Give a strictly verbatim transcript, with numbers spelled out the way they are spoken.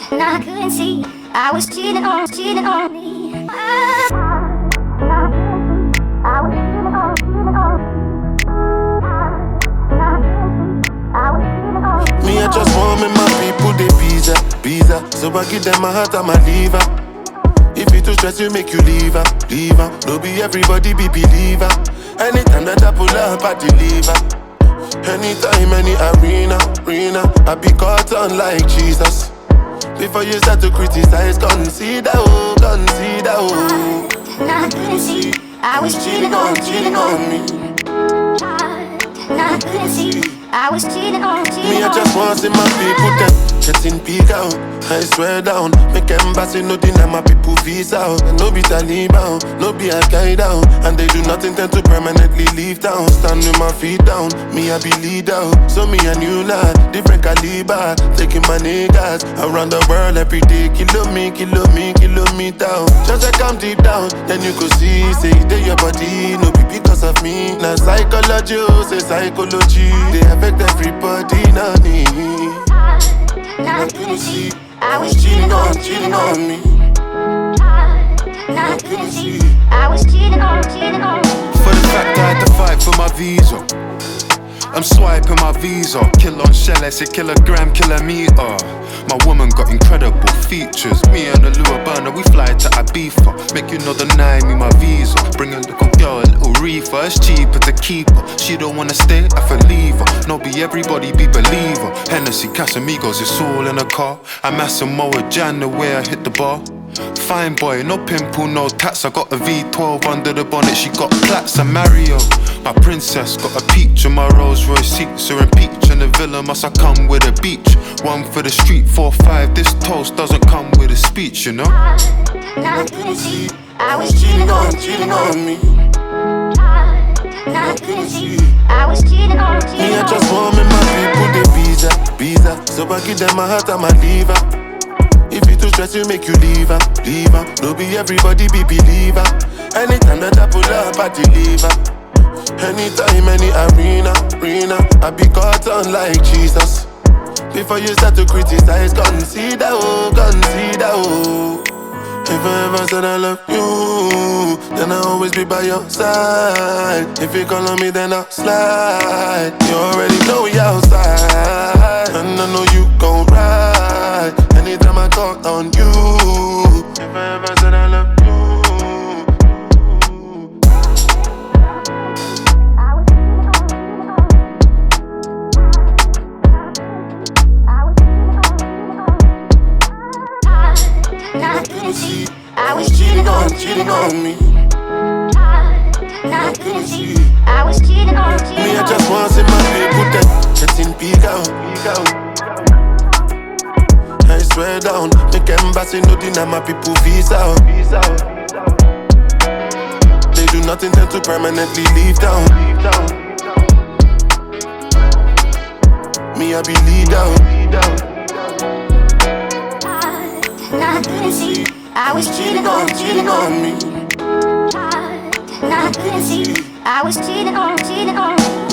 and I couldn't see. I was cheating on, cheating on me. I was cheating on, cheating on me. Me, I just want me my people, they pizza, pizza. So I give them my heart and my liver. If you too stress, you make you leave her, leave her. No be everybody be believer. Anytime that I pull up, I deliver. Anytime, any arena, arena, I be caught on like Jesus. Before you start to criticize, consider, oh, consider, oh. And I couldn't see, I was cheating on, cheating on me. And I couldn't see, I was cheating on, cheating on me. Me, I just want to see my people them getting big out. I swear down, make embassy no deny my people visa out. And no be Taliban, no be Al-Qaeda, and they do not intend to permanently leave town. Stand with my feet down, me I be leader. So me a new lad, different caliber, taking my niggas around the world every day. Kilo me, kilo me, kilometer. Just like I'm deep down, then you could see, say they your body, no be because of me. Now psychology, oh, say psychology, they affect everybody, not me. And I couldn't see, I was cheating on, cheating on me. And I couldn't see, I was cheating on, cheating on me. For the fact I had to fight for my visa, I'm swiping my visa. Kill on shell, I say kilogram, kilometer. My woman got incredible features. Me and the Lua burner, we fly to Ibiza. Make you know the nine, me my visa. Bring a little girl, a little reefer. It's cheaper to keep her. She don't wanna stay, I feel leave her. No be everybody be believer. Hennessy, Casamigos, it's all in a car. I'm Massimo Jan, the way I hit the bar. Fine boy, no pimple, no tats. I got a V twelve under the bonnet, she got plaits. I'm Mario, my princess, got a peach in my Rolls Royce seats. Are in peach and the villa must I come with a beach. One for the street, four, five. This toast doesn't come with a speech, you know. And I couldn't see, I was cheating on, cheating on me. And I couldn't see, I was cheating on, cheating on me. Me, I just want me my people, they pizza, pizza. So I give them my heart and my liver. If you too stress, you make you leave her, leave her. No be everybody be believer. Anytime that I pull up, I deliver. Anytime, any arena, arena, I be caught on like Jesus. Before you start to criticize, consider, oh, consider, oh. If I ever said I love you, then I'll always be by your side. If you call on me, then I'll slide. You already know we outside, and I know you gon' ride anytime I call on you. If I ever said I love you. And I couldn't see, I was cheating on, cheating on me. and I couldn't see, I was cheating on, cheating on me. Me, I just want to see my people them getting big out, big out. I swear down, make embassy no deny my people visa out, visa out. They do not intend to permanently leave town, leave town. Me, I be lead out, lead out. And I couldn't see, I was cheating on, cheating on me. And I couldn't see, I was cheating on, cheating on me.